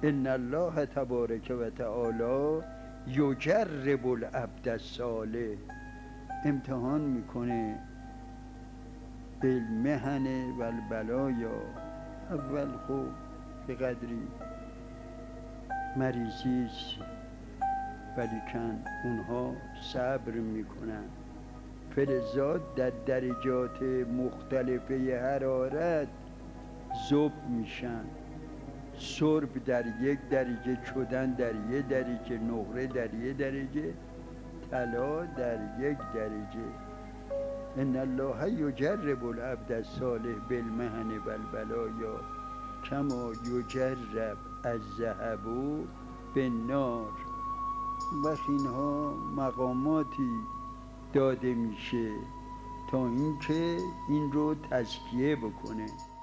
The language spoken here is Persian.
ان الله تبارک و تعالی یجرب العبد الصالح، امتحان میکنه بالمحن و البلایا. اول خوب به قدری مریضیست ولیکن اونها صبر میکنن، فلذا در درجات مختلفه حرارت ذوب میشن. سرب در یک درجه، چدن در یک درجه، نقره در یک درجه، طلا در یک درجه. ان الله یجرب العبد الصالح بالمحن و البلایا کما یجرب الذهب بالنار. وقت اینها مقاماتی داده میشه تا اینکه این رو تزکیه بکنه.